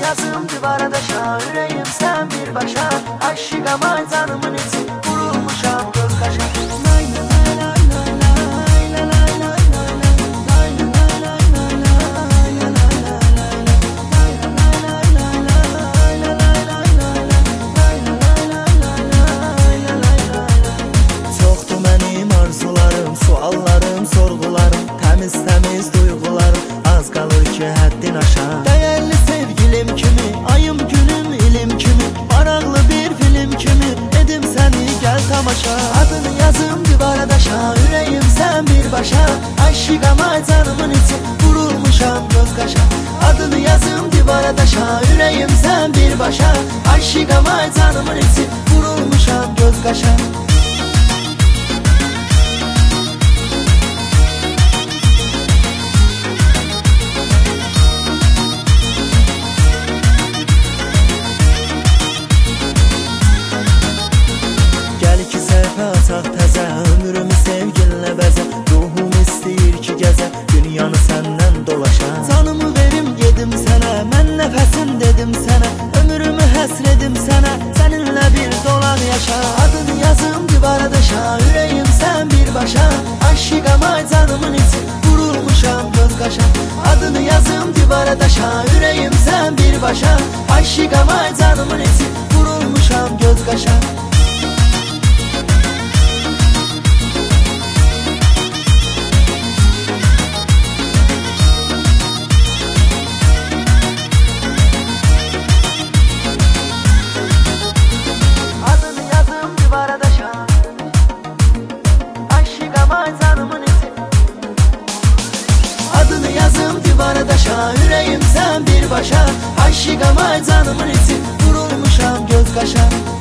yazım divara daşa, yüreğim sen bir başa. Aşık ama canımın içi, vurulmuşam göz kaşa. Çoxdur mənim arzularım, suallarım, sorğularım, təmiz duyğularım, az qalır ki həddin aşar. Dəyərli sevgilim kimi, ayım günüm ilim kimi, maraqlı bir film kimi, edim səni gəl tamaşa. Adını yazım divara daşa, yüreğim sen bir başa. Aşık ama canımın içi, vurulmuşam göz kaşa. Adını yazım divara daşa, yüreğim sen bir başa. Aşık ama canımın içi, vurulmuşam göz kaşa. Gəl ki səhvə ataq təzə, ömrümü sevginlə bəzə. Ruhum istəyir ki gəzə, dünyanı səndən dolaşa. Canımı verim yedim sənə, mən nəfəsim dedim sənə. Ömrümü həsredim sənə, səninlə bir dolan yaşa. Adını yazım divara daşa, yüreğim sen bir başa. Aşık ama canımın içi, vurulmuşam göz kaşa. Adını yazım divara daşa, yüreğim sen bir başa. Aşık ama canımın içi, vurulmuşam göz kaşa. Adını yazım divara daşa, aşık ama canımın içi. Adını yazım divara daşa, yüreğim sen bir başa. Aşık ama canımın içi, vurulmuşam göz kaşa.